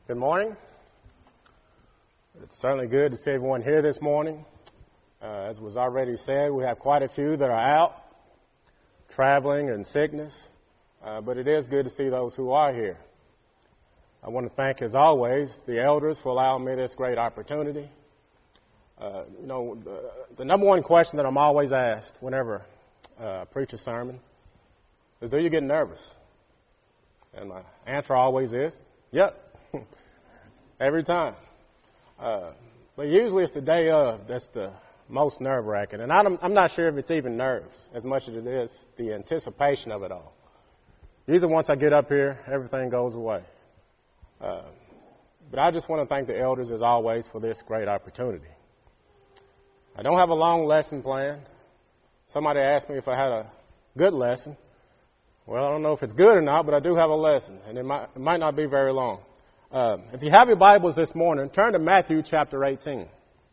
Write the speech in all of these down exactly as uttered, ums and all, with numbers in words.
Good morning. It's certainly good to see everyone here this morning. Uh, as was already said, we have quite a few that are out, traveling in sickness, uh, but it is good to see those who are here. I want to thank, as always, the elders for allowing me this great opportunity. Uh, you know, the, the number one question that I'm always asked whenever uh, I preach a sermon is, do you get nervous? And my answer always is, yep. Every time. Uh, but usually it's the day of that's the most nerve-wracking. And I'm, I'm not sure if it's even nerves as much as it is the anticipation of it all. Usually once I get up here, everything goes away. Uh, but I just want to thank the elders, as always, for this great opportunity. I don't have a long lesson planned. Somebody asked me if I had a good lesson. Well, I don't know if it's good or not, but I do have a lesson, and it might, it might not be very long. Uh, if you have your Bibles this morning, turn to Matthew chapter eighteen.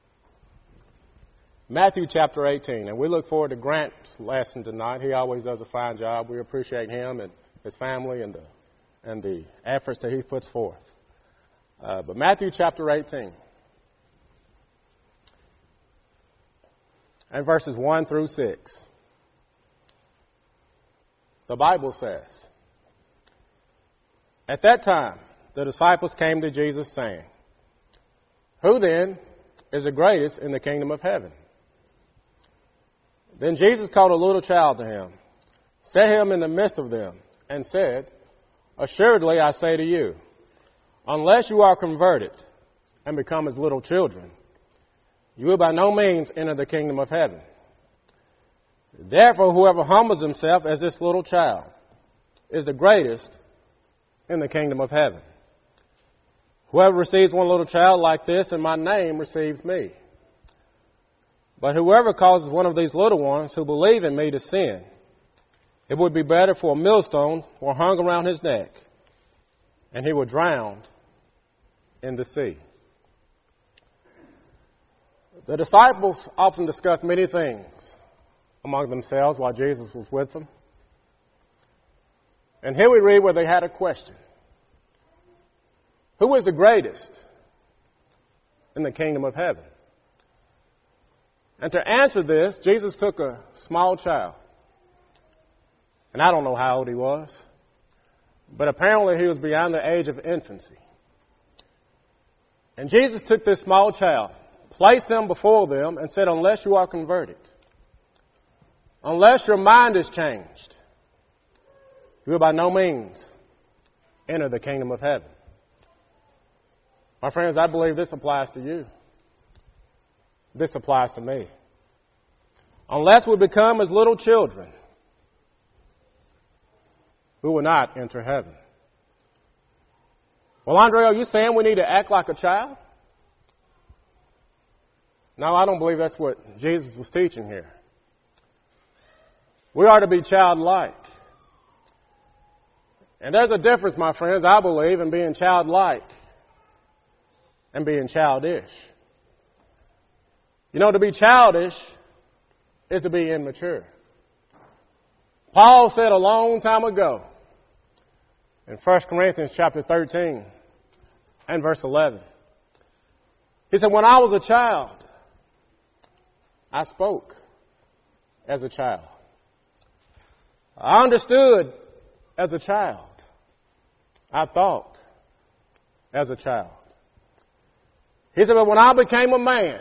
Matthew chapter eighteen. And we look forward to Grant's lesson tonight. He always does a fine job. We appreciate him and his family and the, and the efforts that he puts forth. Uh, but Matthew chapter eighteen. And verses one through six. The Bible says, "At that time, the disciples came to Jesus saying, 'Who then is the greatest in the kingdom of heaven?' Then Jesus called a little child to him, set him in the midst of them, and said, 'Assuredly I say to you, unless you are converted and become as little children, you will by no means enter the kingdom of heaven. Therefore, whoever humbles himself as this little child is the greatest in the kingdom of heaven. Whoever receives one little child like this in my name receives me. But whoever causes one of these little ones who believe in me to sin, it would be better for a millstone were hung around his neck, and he were drowned in the sea.'" The disciples often discussed many things among themselves while Jesus was with them. And here we read where they had a question. Who is the greatest in the kingdom of heaven? And to answer this, Jesus took a small child. And I don't know how old he was, but apparently he was beyond the age of infancy. And Jesus took this small child, placed him before them, and said, unless you are converted, unless your mind is changed, you will by no means enter the kingdom of heaven. My friends, I believe this applies to you. This applies to me. Unless we become as little children, we will not enter heaven. Well, Andre, are you saying we need to act like a child? No, I don't believe that's what Jesus was teaching here. We are to be childlike. And there's a difference, my friends, I believe, in being childlike and being childish. You know, to be childish is to be immature. Paul said a long time ago in First Corinthians chapter thirteen and verse eleven, he said, when I was a child, I spoke as a child. I understood as a child. I thought as a child. He said, but when I became a man,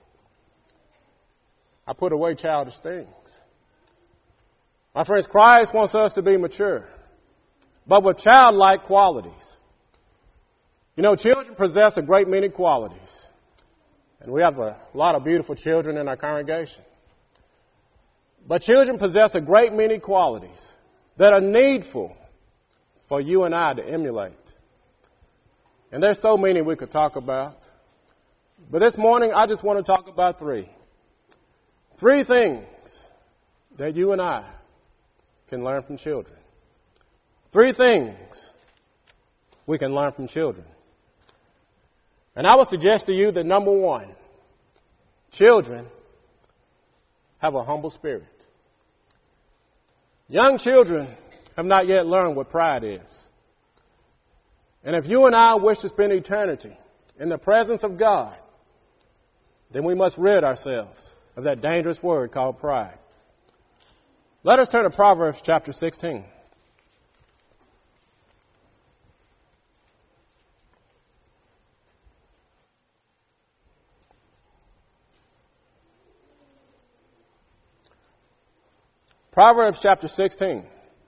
I put away childish things. My friends, Christ wants us to be mature, but with childlike qualities. You know, children possess a great many qualities. And we have a lot of beautiful children in our congregation. But children possess a great many qualities that are needful for you and I to emulate. And there's so many we could talk about. But this morning, I just want to talk about three. Three things that you and I can learn from children. Three things we can learn from children. And I would suggest to you that number one, children have a humble spirit. Young children have not yet learned what pride is. And if you and I wish to spend eternity in the presence of God, then we must rid ourselves of that dangerous word called pride. Let us turn to Proverbs chapter sixteen. Proverbs chapter sixteen.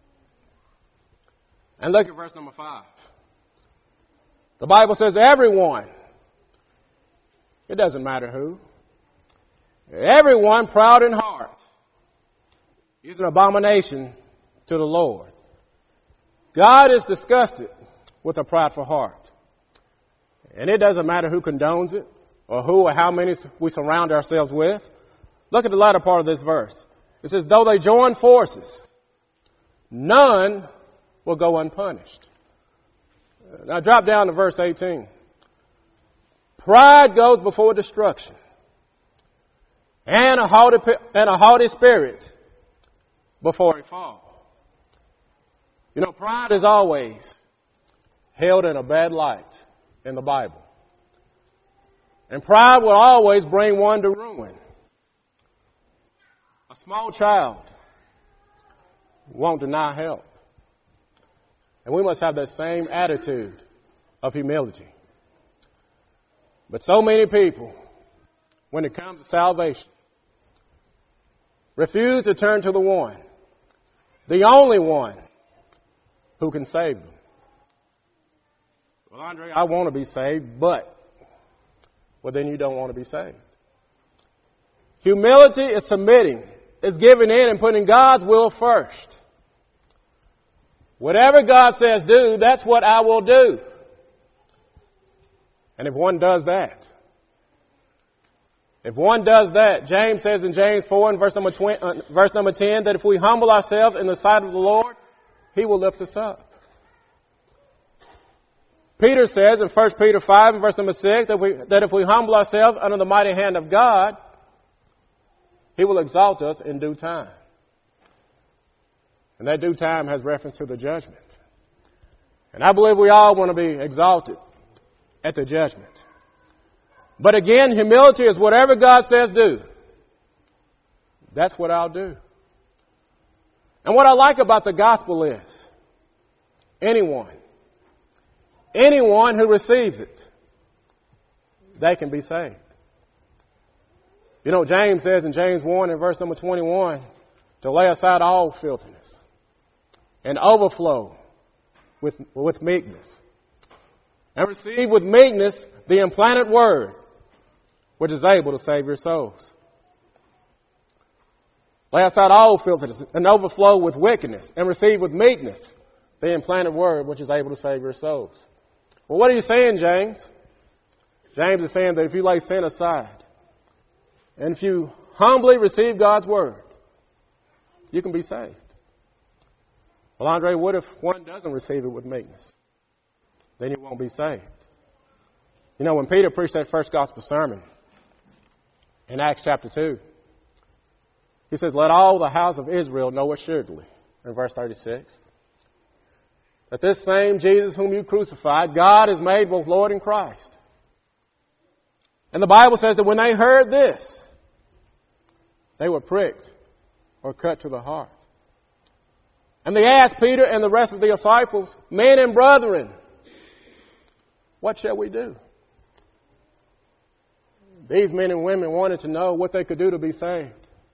And look at verse number five. The Bible says, everyone, it doesn't matter who, everyone proud in heart is an abomination to the Lord. God is disgusted with a prideful heart. And it doesn't matter who condones it or who or how many we surround ourselves with. Look at the latter part of this verse. It says, though they join forces, none will go unpunished. Now drop down to verse eighteen. Pride goes before destruction, and a haughty, and a haughty spirit before a fall. You know, pride is always held in a bad light in the Bible. And pride will always bring one to ruin. A small child won't deny help. And we must have that same attitude of humility. But so many people, when it comes to salvation, refuse to turn to the one, the only one who can save them. Well, Andre, I want to be saved, but, well, then you don't want to be saved. Humility is submitting, is giving in and putting God's will first. Whatever God says do, that's what I will do. And if one does that, if one does that, James says in James four and verse number twenty, uh, verse number ten, that if we humble ourselves in the sight of the Lord, He will lift us up. Peter says in First Peter five and verse number six that, we, that if we humble ourselves under the mighty hand of God, He will exalt us in due time. And that due time has reference to the judgment. And I believe we all want to be exalted at the judgment. But again, humility is whatever God says do. That's what I'll do. And what I like about the gospel is anyone, anyone who receives it, they can be saved. You know, James says in James one and verse number twenty-one, to lay aside all filthiness and overflow with, with meekness. And receive with meekness the implanted word, which is able to save your souls. Lay aside all filthiness and overflow with wickedness, and receive with meekness the implanted word, which is able to save your souls. Well, what are you saying, James? James is saying that if you lay sin aside, and if you humbly receive God's word, you can be saved. Well, Andre, what if one doesn't receive it with meekness? Then you won't be saved. You know, when Peter preached that first gospel sermon in Acts chapter two, he says, let all the house of Israel know assuredly, in verse thirty-six, that this same Jesus whom you crucified, God has made both Lord and Christ. And the Bible says that when they heard this, they were pricked or cut to the heart. And they asked Peter and the rest of the disciples, men and brethren, what shall we do? These men and women wanted to know what they could do to be saved.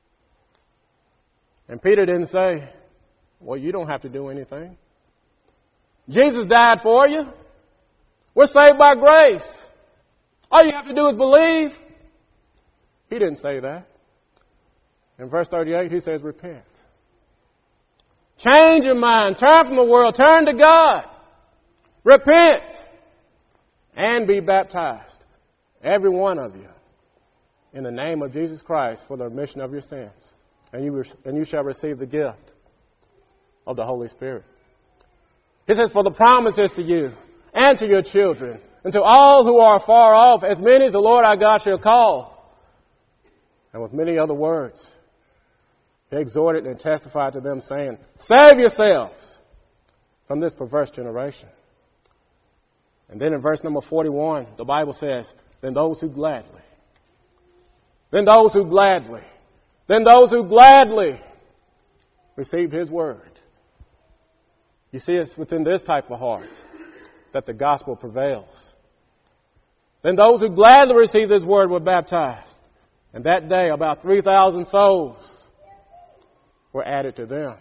And Peter didn't say, well, you don't have to do anything. Jesus died for you. We're saved by grace. All you have to do is believe. He didn't say that. In verse thirty-eight, he says, repent. Change your mind. Turn from the world. Turn to God. Repent. And be baptized, every one of you, in the name of Jesus Christ for the remission of your sins. And you, and you shall receive the gift of the Holy Spirit. He says, for the promise is to you and to your children and to all who are far off, as many as the Lord our God shall call. And with many other words, he exhorted and testified to them, saying, save yourselves from this perverse generation. And then in verse number forty-one, the Bible says, then those who gladly, then those who gladly, then those who gladly received his word. You see, it's within this type of heart that the gospel prevails. Then those who gladly received his word were baptized. And that day, about three thousand souls were added to them.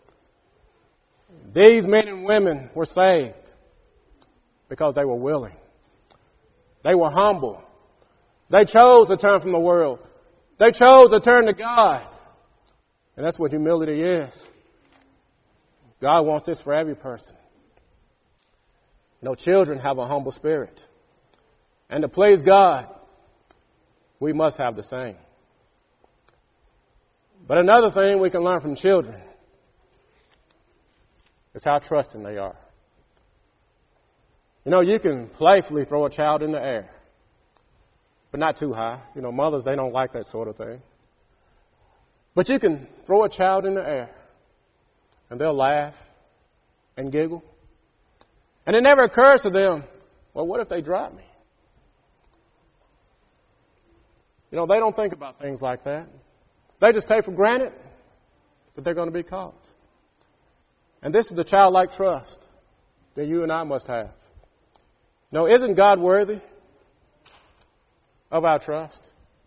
These men and women were saved because they were willing. They were humble. They chose to turn from the world. They chose to turn to God. And that's what humility is. God wants this for every person. You know, children have a humble spirit. And to please God, we must have the same. But another thing we can learn from children is how trusting they are. You know, you can playfully throw a child in the air, but not too high. You know, mothers, they don't like that sort of thing. But you can throw a child in the air, and they'll laugh and giggle. And it never occurs to them, well, what if they drop me? You know, they don't think about things like that. They just take for granted that they're going to be caught. And this is the childlike trust that you and I must have. No, isn't God worthy of our trust?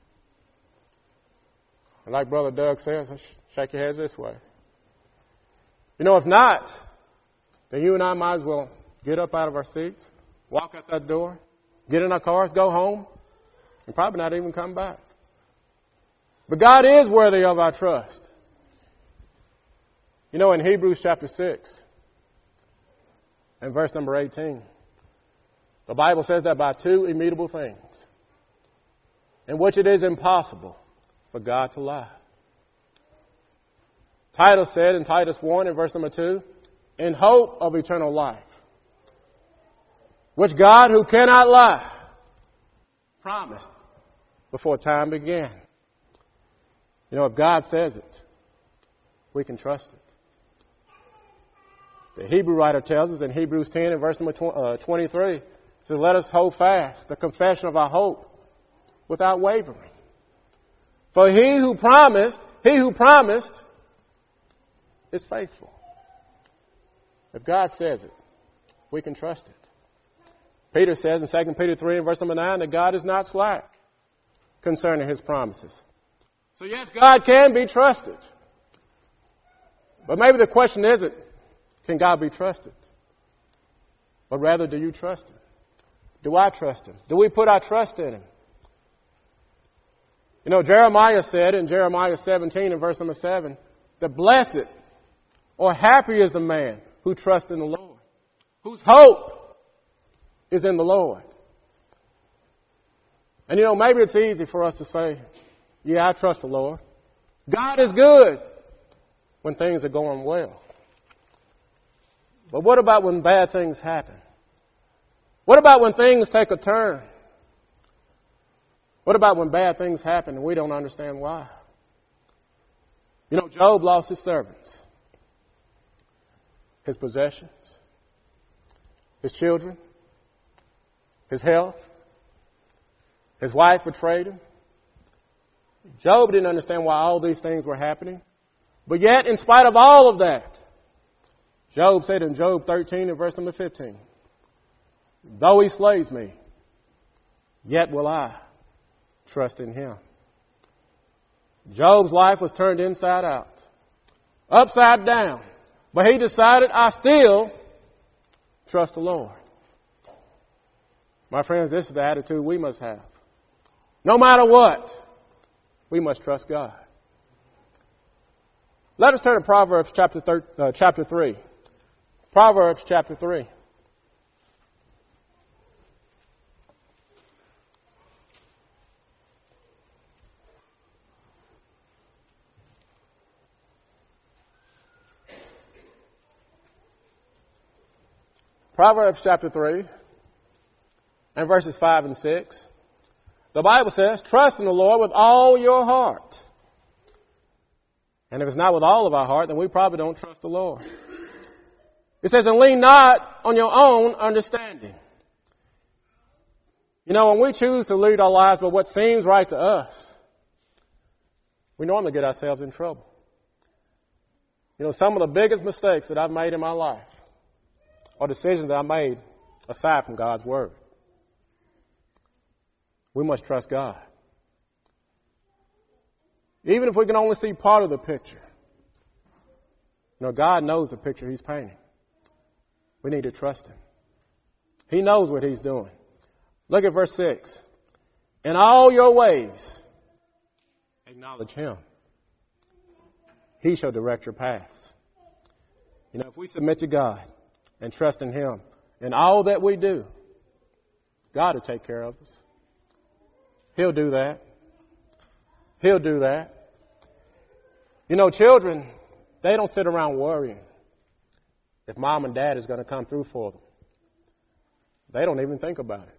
And like Brother Doug says, shake your heads this way. You know, if not, then you and I might as well get up out of our seats, walk out that door, get in our cars, go home, and probably not even come back. But God is worthy of our trust. You know, in Hebrews chapter six and verse number eighteen, the Bible says that by two immutable things, in which it is impossible for God to lie. Titus said in Titus one and verse number two, in hope of eternal life, which God, who cannot lie, promised before time began. You know, if God says it, we can trust it. The Hebrew writer tells us in Hebrews ten and verse number twenty-three, says, let us hold fast the confession of our hope without wavering. For he who promised, he who promised is faithful. If God says it, we can trust it. Peter says in Second Peter three and verse number nine that God is not slack concerning his promises. So yes, God can be trusted. But maybe the question isn't, can God be trusted? But rather, do you trust him? Do I trust him? Do we put our trust in him? You know, Jeremiah said in Jeremiah seventeen and verse number seven, that blessed or happy is the man who trusts in the Lord, whose hope is in the Lord. And you know, maybe it's easy for us to say, yeah, I trust the Lord. God is good when things are going well. But what about when bad things happen? What about when things take a turn? What about when bad things happen and we don't understand why? You know, Job lost his servants, his possessions, his children, his health. His wife betrayed him. Job didn't understand why all these things were happening. But yet, in spite of all of that, Job said in Job thirteen and verse number fifteen, though he slays me, yet will I trust in him. Job's life was turned inside out, upside down, but he decided, I still trust the Lord. My friends, this is the attitude we must have. No matter what, we must trust God. Let us turn to Proverbs chapter, thir- uh, chapter three. Proverbs chapter three. Proverbs chapter three and verses five and six. The Bible says, trust in the Lord with all your heart. And if it's not with all of our heart, then we probably don't trust the Lord. It says, and lean not on your own understanding. You know, when we choose to lead our lives by what seems right to us, we normally get ourselves in trouble. You know, some of the biggest mistakes that I've made in my life are decisions that I made aside from God's Word. We must trust God. Even if we can only see part of the picture. You know, God knows the picture He's painting. We need to trust Him. He knows what He's doing. Look at verse six. In all your ways, acknowledge Him. He shall direct your paths. You know, if we submit to God and trust in Him in all that we do, God will take care of us. He'll do that. He'll do that. You know, children, they don't sit around worrying if mom and dad is going to come through for them. They don't even think about it.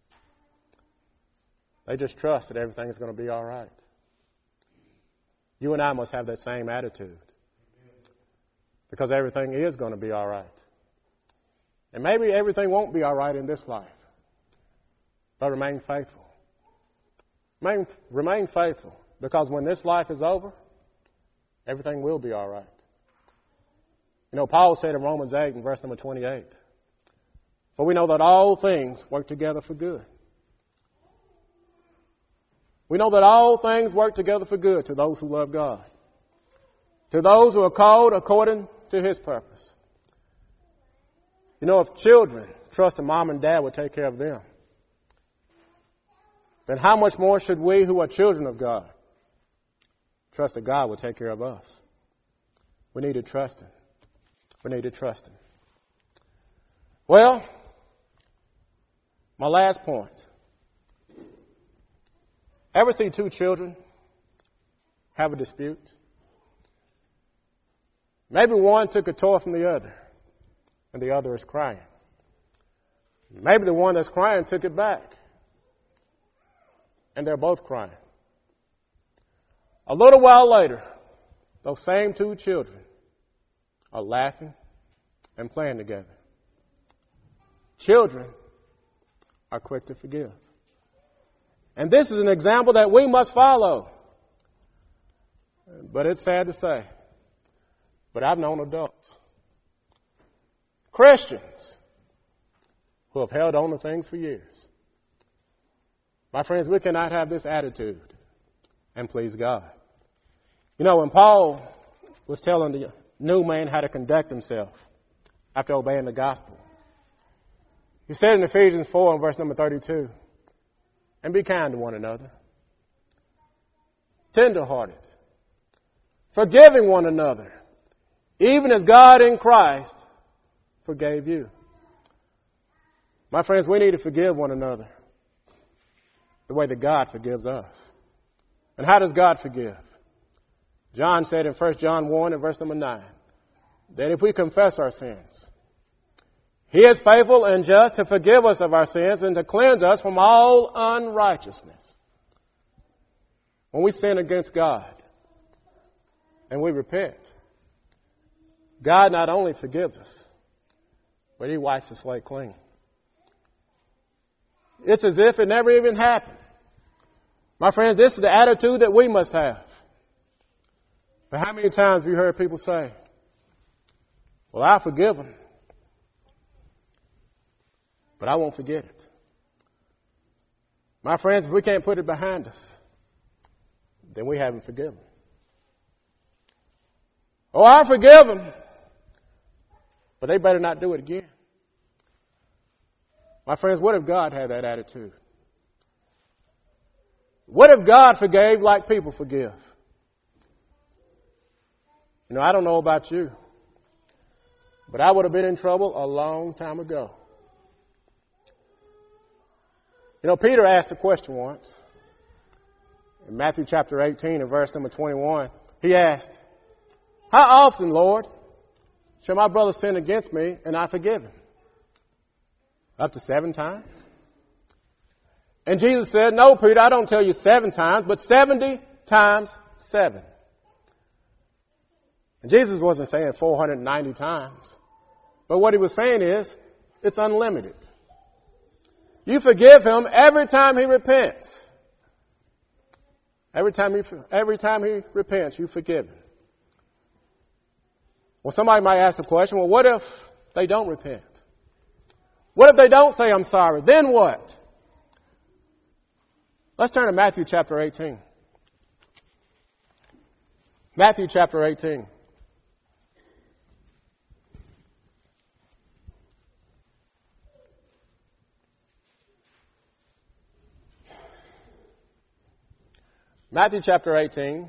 They just trust that everything is going to be all right. You and I must have that same attitude, because everything is going to be all right. And maybe everything won't be all right in this life, but remain faithful. Remain, remain faithful, because when this life is over, everything will be all right. You know, Paul said in Romans eight, in verse number twenty-eight, for we know that all things work together for good. We know that all things work together for good to those who love God, to those who are called according to His purpose. You know, if children trust that mom and dad will take care of them, then how much more should we who are children of God trust that God will take care of us? We need to trust Him. We need to trust Him. Well, my last point. Ever see two children have a dispute? Maybe one took a toy from the other, and the other is crying. Maybe the one that's crying took it back, and they're both crying. A little while later, those same two children are laughing and playing together. Children are quick to forgive. And this is an example that we must follow. But it's sad to say, but I've known adults, Christians, who have held on to things for years. My friends, we cannot have this attitude and please God. You know, when Paul was telling the new man how to conduct himself after obeying the gospel, he said in Ephesians four and verse number thirty-two, and be kind to one another, tenderhearted, forgiving one another, even as God in Christ forgave you. My friends, we need to forgive one another the way that God forgives us. And how does God forgive? John said in First John one and verse number nine, that if we confess our sins, He is faithful and just to forgive us of our sins and to cleanse us from all unrighteousness. When we sin against God and we repent, God not only forgives us, but He wipes the slate clean. It's as if it never even happened. My friends, this is the attitude that we must have. But how many times have you heard people say, well, I forgive them, but I won't forget it. My friends, if we can't put it behind us, then we haven't forgiven. Oh, I forgive them, but they better not do it again. My friends, what if God had that attitude? What if God forgave like people forgive? You know, I don't know about you, but I would have been in trouble a long time ago. You know, Peter asked a question once. In Matthew chapter eighteen and verse number twenty-one, he asked, how often, Lord, shall my brother sin against me and I forgive him? Up to seven times? And Jesus said, no, Peter, I don't tell you seven times, but seventy times seven. And Jesus wasn't saying four hundred ninety times. But what he was saying is, it's unlimited. You forgive him every time he repents. Every time he, every time he repents, you forgive him. Well, somebody might ask the question, well, what if they don't repent? What if they don't say, I'm sorry? Then what? Let's turn to Matthew chapter eighteen. Matthew chapter eighteen. Matthew chapter eighteen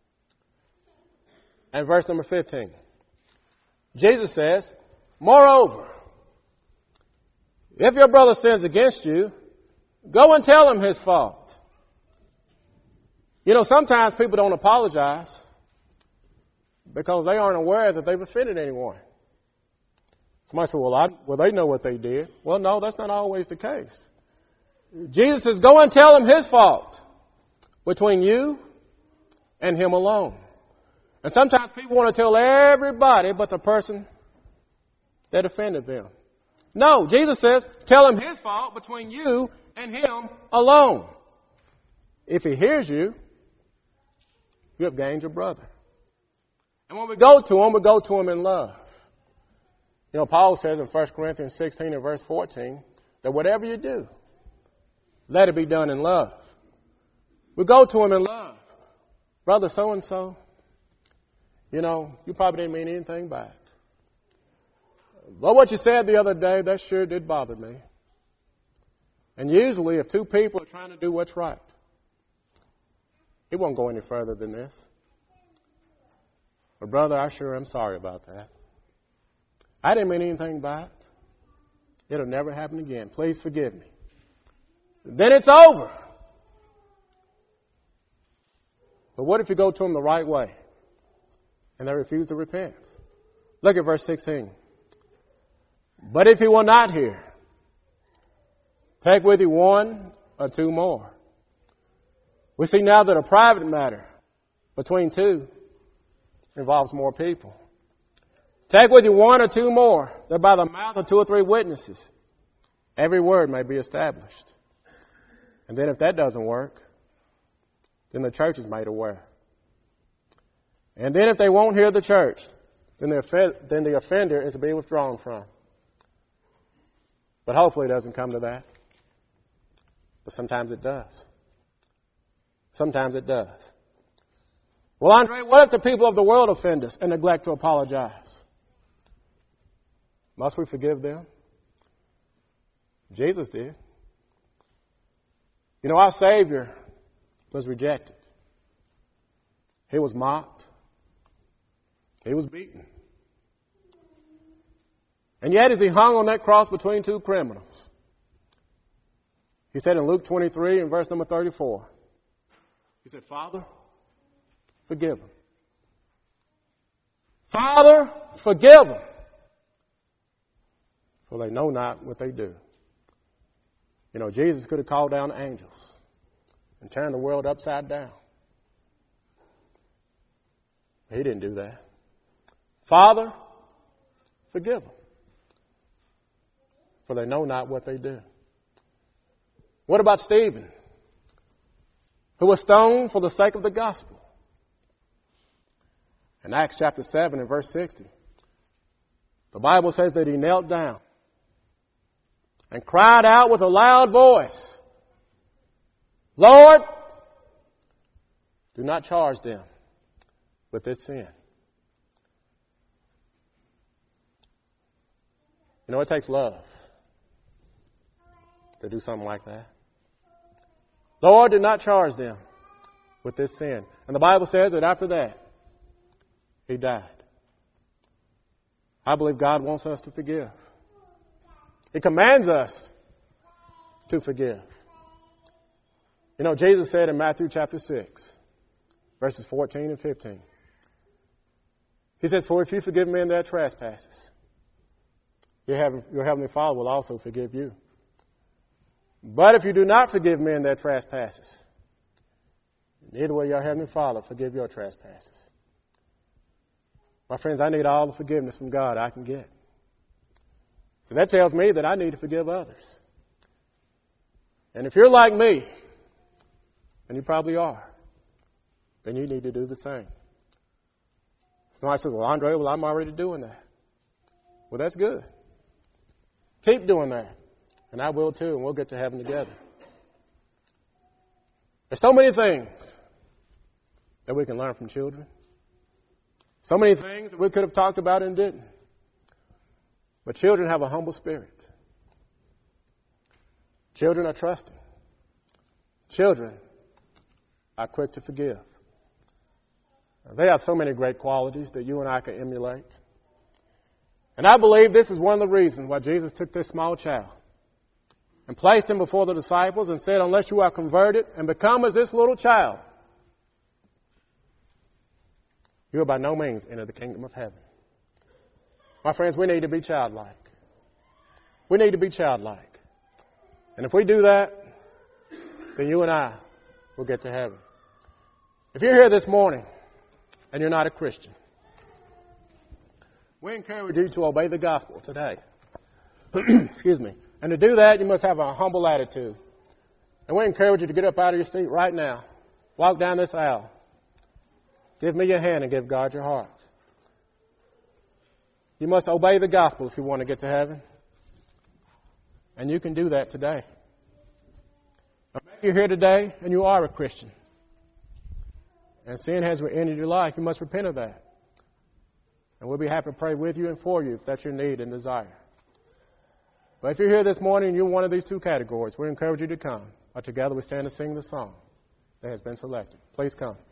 and verse number fifteen. Jesus says, moreover, if your brother sins against you, go and tell him his fault. You know, sometimes people don't apologize because they aren't aware that they've offended anyone. Somebody said, well, I, well, they know what they did. Well, no, that's not always the case. Jesus says, go and tell him his fault between you and him alone. And sometimes people want to tell everybody but the person that offended them. No, Jesus says, tell him his fault between you and him alone. If he hears you, you have gained your brother. And when we go to him, we go to him in love. You know, Paul says in First Corinthians sixteen and verse fourteen that whatever you do, let it be done in love. We go to him in love. Brother so-and-so, you know, you probably didn't mean anything by it. But what you said the other day, that sure did bother me. And usually if two people are trying to do what's right, it won't go any further than this. But brother, I sure am sorry about that. I didn't mean anything by it. It'll never happen again. Please forgive me. Then it's over. But what if you go to them the right way and they refuse to repent? Look at verse sixteen. But if he will not hear, take with you one or two more. We see now that a private matter between two involves more people. Take with you one or two more, that by the mouth of two or three witnesses, every word may be established. And then if that doesn't work, then the church is made aware. And then if they won't hear the church, then the, offend, then the offender is to be withdrawn from. But hopefully it doesn't come to that. But sometimes it does. Sometimes it does. Well, Andre, what if the people of the world offend us and neglect to apologize? Must we forgive them? Jesus did. You know, our Savior was rejected. He was mocked. He was beaten. And yet as he hung on that cross between two criminals, he said in Luke twenty-three and verse number thirty-four, he said, Father, forgive them. Father, forgive them, for they know not what they do. You know, Jesus could have called down angels and turned the world upside down. He didn't do that. Father, forgive them, for they know not what they do. What about Stephen, who was stoned for the sake of the gospel? In Acts chapter seven and verse sixty, the Bible says that he knelt down and cried out with a loud voice, Lord, do not charge them with this sin. You know, it takes love to do something like that. Lord, do not charge them with this sin. And the Bible says that after that, he died. I believe God wants us to forgive. He commands us to forgive. You know, Jesus said in Matthew chapter six, verses fourteen and fifteen, he says, for if you forgive men their trespasses, your heavenly Father will also forgive you. But if you do not forgive men their trespasses, neither will your heavenly Father forgive your trespasses. My friends, I need all the forgiveness from God I can get. So that tells me that I need to forgive others. And if you're like me, and you probably are, then you need to do the same. Somebody says, well, Andre, well, I'm already doing that. Well, that's good. Keep doing that. And I will too, and we'll get to heaven together. There's so many things that we can learn from children. So many things that we could have talked about and didn't. But children have a humble spirit. Children are trusting. Children are quick to forgive. They have so many great qualities that you and I can emulate. And I believe this is one of the reasons why Jesus took this small child and placed him before the disciples and said, unless you are converted and become as this little child, you will by no means enter the kingdom of heaven. My friends, we need to be childlike. We need to be childlike. And if we do that, then you and I will get to heaven. If you're here this morning and you're not a Christian, we encourage you to obey the gospel today. Excuse me. And to do that, you must have a humble attitude. And we encourage you to get up out of your seat right now. Walk down this aisle. Give me your hand and give God your heart. You must obey the gospel if you want to get to heaven. And you can do that today. Maybe you're here today and you are a Christian. And sin has entered your life. You must repent of that. And we'll be happy to pray with you and for you if that's your need and desire. But if you're here this morning and you're one of these two categories, we encourage you to come. Or together we stand and sing the song that has been selected. Please come.